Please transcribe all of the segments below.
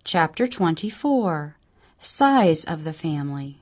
Chapter 24. Size of the Family.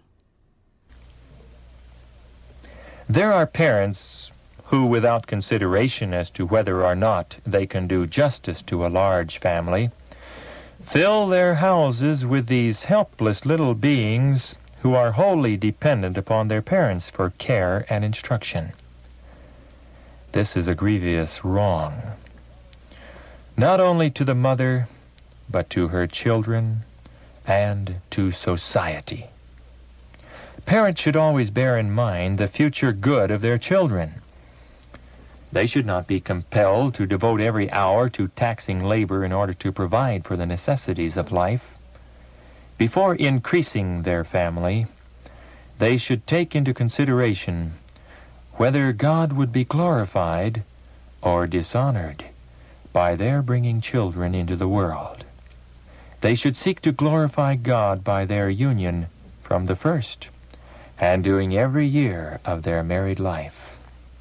There are parents who, without consideration as to whether or not they can do justice to a large family, fill their houses with these helpless little beings who are wholly dependent upon their parents for care and instruction. This is a grievous wrong, not only to the mother, but to her children and to society. Parents should always bear in mind the future good of their children. They should not be compelled to devote every hour to taxing labor in order to provide for the necessities of life. Before increasing their family, they should take into consideration whether God would be glorified or dishonored by their bringing children into the world. They should seek to glorify God by their union from the first, and during every year of their married life.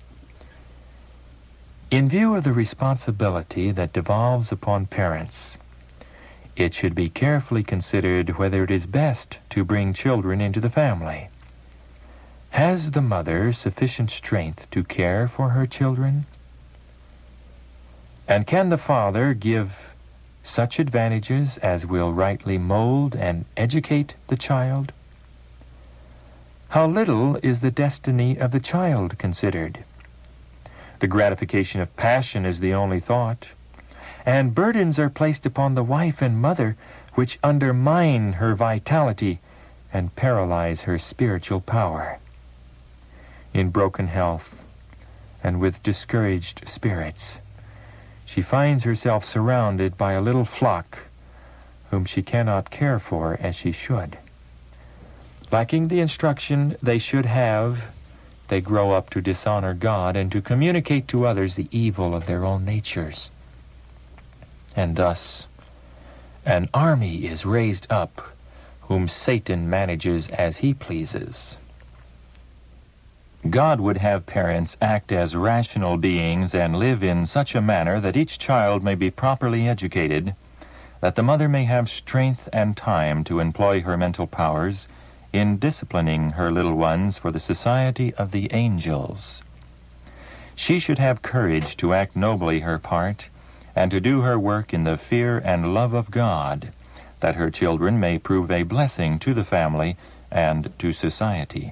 In view of the responsibility that devolves upon parents, it should be carefully considered whether it is best to bring children into the family. Has the mother sufficient strength to care for her children? And can the father give such advantages as will rightly mold and educate the child? How little is the destiny of the child considered? The gratification of passion is the only thought, and burdens are placed upon the wife and mother which undermine her vitality and paralyze her spiritual power. In broken health and with discouraged spirits, she finds herself surrounded by a little flock whom she cannot care for as she should. Lacking the instruction they should have, they grow up to dishonor God and to communicate to others the evil of their own natures. And thus, an army is raised up whom Satan manages as he pleases. God would have parents act as rational beings and live in such a manner that each child may be properly educated, that the mother may have strength and time to employ her mental powers in disciplining her little ones for the society of the angels. She should have courage to act nobly her part and to do her work in the fear and love of God, that her children may prove a blessing to the family and to society.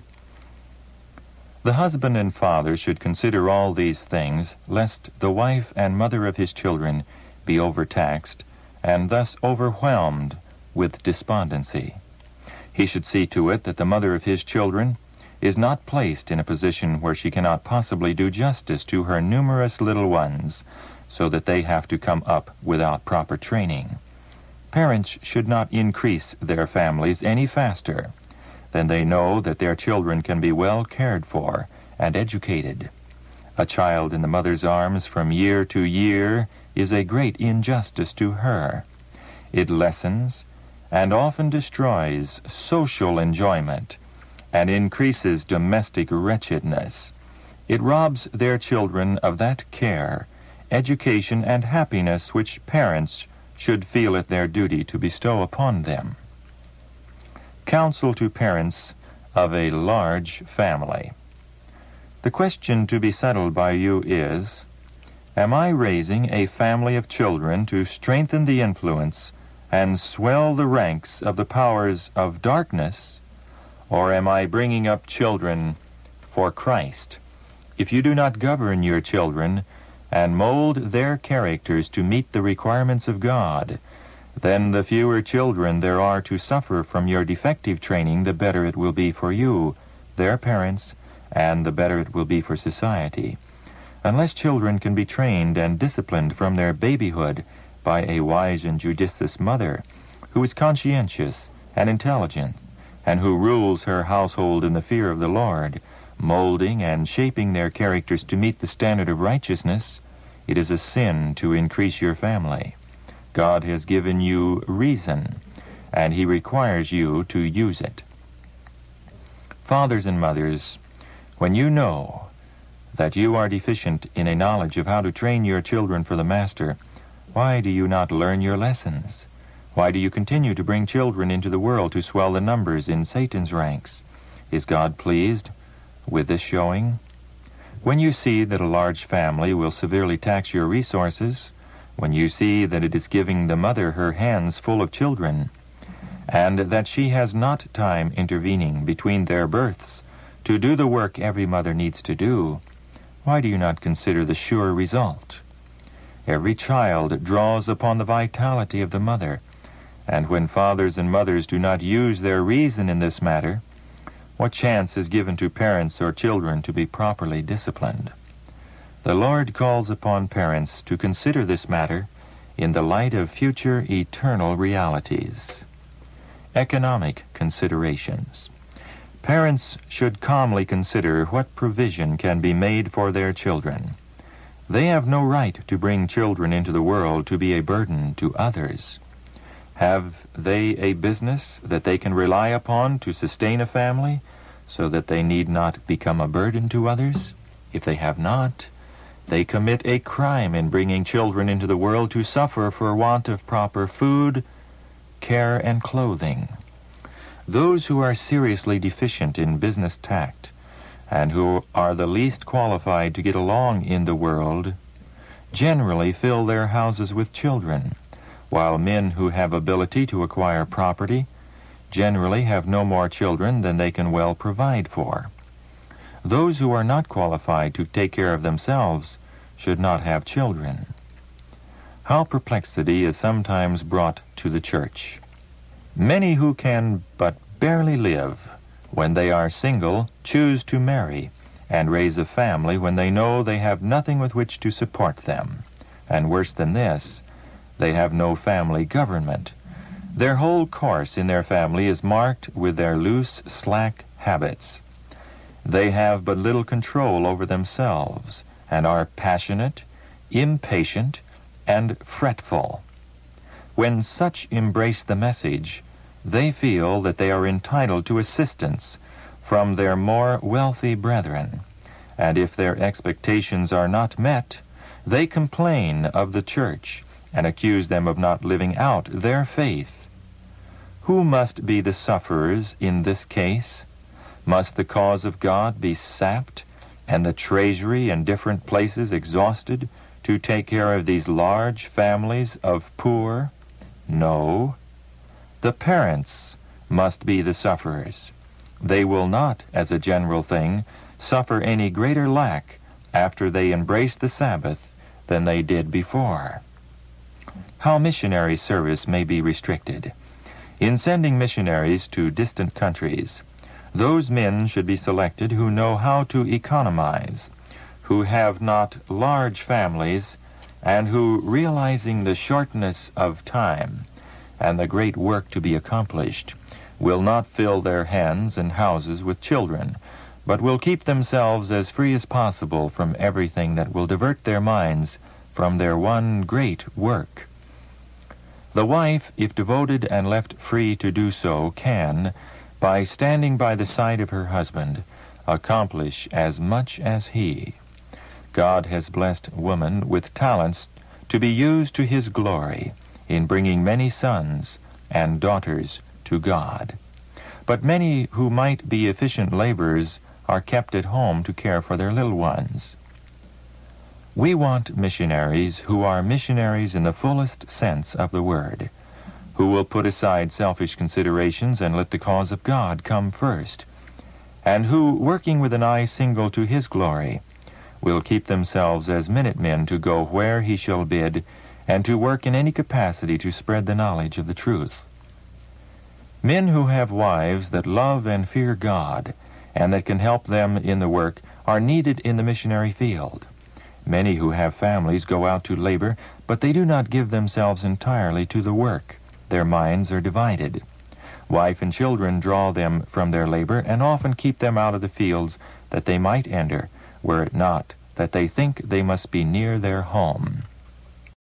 The husband and father should consider all these things, lest the wife and mother of his children be overtaxed and thus overwhelmed with despondency. He should see to it that the mother of his children is not placed in a position where she cannot possibly do justice to her numerous little ones, so that they have to come up without proper training. Parents should not increase their families any faster than they know that their children can be well cared for and educated. A child in the mother's arms from year to year is a great injustice to her. It lessens and often destroys social enjoyment and increases domestic wretchedness. It robs their children of that care, education, and happiness which parents should feel it their duty to bestow upon them. Counsel to parents of a large family. The question to be settled by you is, am I raising a family of children to strengthen the influence and swell the ranks of the powers of darkness, or am I bringing up children for Christ? If you do not govern your children and mold their characters to meet the requirements of God, then the fewer children there are to suffer from your defective training, the better it will be for you, their parents, and the better it will be for society. Unless children can be trained and disciplined from their babyhood by a wise and judicious mother, who is conscientious and intelligent, and who rules her household in the fear of the Lord, molding and shaping their characters to meet the standard of righteousness, it is a sin to increase your family. God has given you reason, and He requires you to use it. Fathers and mothers, when you know that you are deficient in a knowledge of how to train your children for the Master, why do you not learn your lessons? Why do you continue to bring children into the world to swell the numbers in Satan's ranks? Is God pleased with this showing? When you see that a large family will severely tax your resources, when you see that it is giving the mother her hands full of children, and that she has not time intervening between their births to do the work every mother needs to do, why do you not consider the sure result? Every child draws upon the vitality of the mother, and when fathers and mothers do not use their reason in this matter, what chance is given to parents or children to be properly disciplined? The Lord calls upon parents to consider this matter in the light of future eternal realities. Economic considerations. Parents should calmly consider what provision can be made for their children. They have no right to bring children into the world to be a burden to others. Have they a business that they can rely upon to sustain a family so that they need not become a burden to others? If they have not, they commit a crime in bringing children into the world to suffer for want of proper food, care, and clothing. Those who are seriously deficient in business tact and who are the least qualified to get along in the world generally fill their houses with children, while men who have ability to acquire property generally have no more children than they can well provide for. Those who are not qualified to take care of themselves should not have children. How perplexity is sometimes brought to the church. Many who can but barely live when they are single choose to marry and raise a family when they know they have nothing with which to support them. And worse than this, they have no family government. Their whole course in their family is marked with their loose, slack habits. They have but little control over themselves and are passionate, impatient, and fretful. When such embrace the message, they feel that they are entitled to assistance from their more wealthy brethren, and if their expectations are not met, they complain of the church and accuse them of not living out their faith. Who must be the sufferers in this case? Must the cause of God be sapped and the treasury in different places exhausted to take care of these large families of poor? No. The parents must be the sufferers. They will not, as a general thing, suffer any greater lack after they embrace the Sabbath than they did before. How missionary service may be restricted. In sending missionaries to distant countries, those men should be selected who know how to economize, who have not large families, and who, realizing the shortness of time and the great work to be accomplished, will not fill their hands and houses with children, but will keep themselves as free as possible from everything that will divert their minds from their one great work. The wife, if devoted and left free to do so, can, by standing by the side of her husband, accomplish as much as he. God has blessed woman with talents to be used to his glory in bringing many sons and daughters to God. But many who might be efficient laborers are kept at home to care for their little ones. We want missionaries who are missionaries in the fullest sense of the word, who will put aside selfish considerations and let the cause of God come first, and who, working with an eye single to his glory, will keep themselves as minutemen to go where he shall bid, and to work in any capacity to spread the knowledge of the truth. Men who have wives that love and fear God, and that can help them in the work, are needed in the missionary field. Many who have families go out to labor, but they do not give themselves entirely to the work. Their minds are divided. Wife and children draw them from their labor and often keep them out of the fields that they might enter, were it not that they think they must be near their home.